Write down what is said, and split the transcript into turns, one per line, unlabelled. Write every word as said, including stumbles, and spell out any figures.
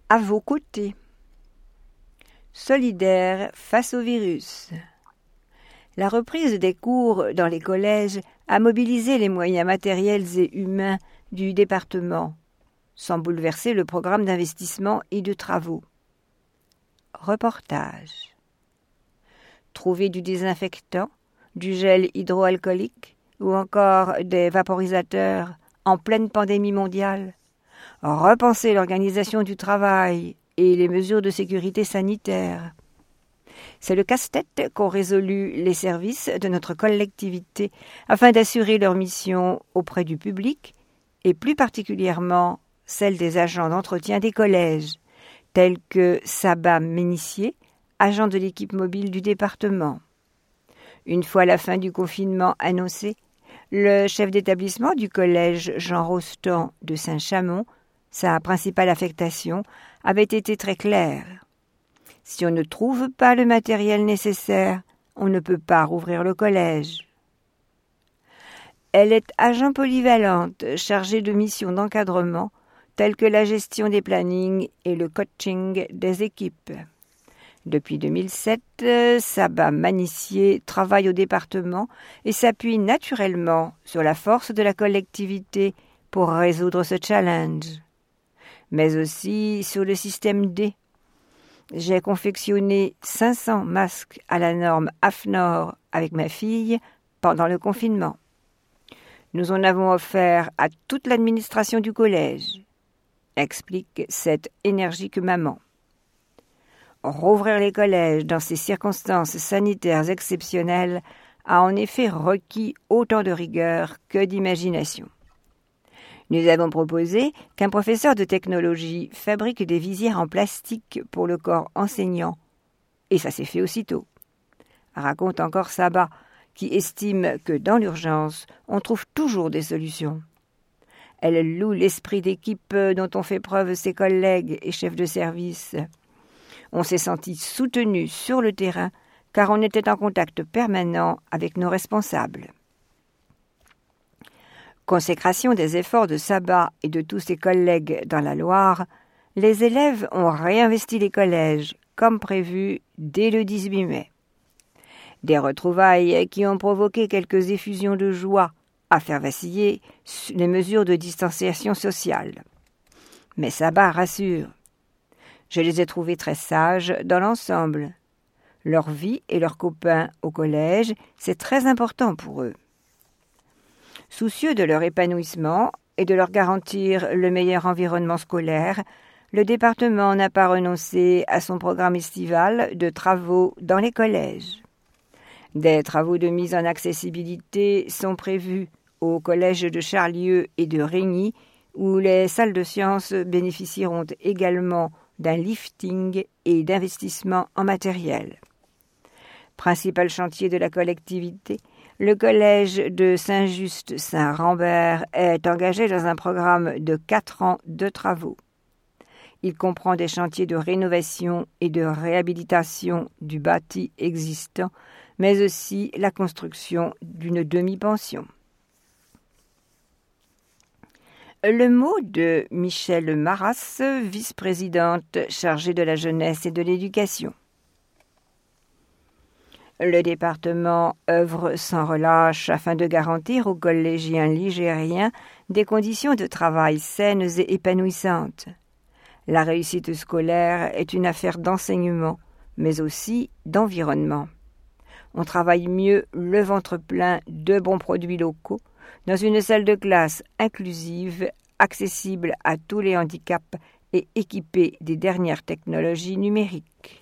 à vos côtés. Solidaire face au virus. La reprise des cours dans les collèges a mobilisé les moyens matériels et humains du département, sans bouleverser le programme d'investissement et de travaux. Reportage. Trouver du désinfectant, du gel hydroalcoolique ou encore des vaporisateurs en pleine pandémie mondiale. Repenser l'organisation du travail et les mesures de sécurité sanitaire. C'est le casse-tête qu'ont résolu les services de notre collectivité afin d'assurer leur mission auprès du public et plus particulièrement celle des agents d'entretien des collèges, tels que Saba Ménissier, agent de l'équipe mobile du département. Une fois la fin du confinement annoncée, le chef d'établissement du collège Jean Rostand de Saint-Chamond, sa principale affectation, avait été très clair. Si on ne trouve pas le matériel nécessaire, on ne peut pas rouvrir le collège. Elle est agent polyvalente, chargée de missions d'encadrement, telles que la gestion des plannings et le coaching des équipes. Depuis deux mille sept, Saba Manissier travaille au département et s'appuie naturellement sur la force de la collectivité pour résoudre ce challenge, mais aussi sur le système D. J'ai confectionné cinq cents masques à la norme A F N O R avec ma fille pendant le confinement. Nous en avons offert à toute l'administration du collège, explique cette énergique maman. Rouvrir les collèges dans ces circonstances sanitaires exceptionnelles a en effet requis autant de rigueur que d'imagination. Nous avons proposé qu'un professeur de technologie fabrique des visières en plastique pour le corps enseignant, et ça s'est fait aussitôt. Raconte encore Saba, qui estime que dans l'urgence, on trouve toujours des solutions. Elle loue l'esprit d'équipe dont ont fait preuve ses collègues et chefs de service. On s'est senti soutenu sur le terrain car on était en contact permanent avec nos responsables. Consécration des efforts de Saba et de tous ses collègues dans la Loire, les élèves ont réinvesti les collèges, comme prévu, dès le dix-huit mai. Des retrouvailles qui ont provoqué quelques effusions de joie à faire vaciller les mesures de distanciation sociale. Mais Saba rassure. Je les ai trouvés très sages dans l'ensemble. Leur vie et leurs copains au collège, c'est très important pour eux. Soucieux de leur épanouissement et de leur garantir le meilleur environnement scolaire, le département n'a pas renoncé à son programme estival de travaux dans les collèges. Des travaux de mise en accessibilité sont prévus au collège de Charlieu et de Régny, où les salles de sciences bénéficieront également d'un lifting et d'investissement en matériel. Principal chantier de la collectivité, le collège de Saint-Just-Saint-Rambert est engagé dans un programme de quatre ans de travaux. Il comprend des chantiers de rénovation et de réhabilitation du bâti existant, mais aussi la construction d'une demi-pension. Le mot de Michèle Maras, vice-présidente chargée de la jeunesse et de l'éducation. Le département œuvre sans relâche afin de garantir aux collégiens ligériens des conditions de travail saines et épanouissantes. La réussite scolaire est une affaire d'enseignement, mais aussi d'environnement. On travaille mieux le ventre plein de bons produits locaux, dans une salle de classe inclusive, accessible à tous les handicaps et équipée des dernières technologies numériques.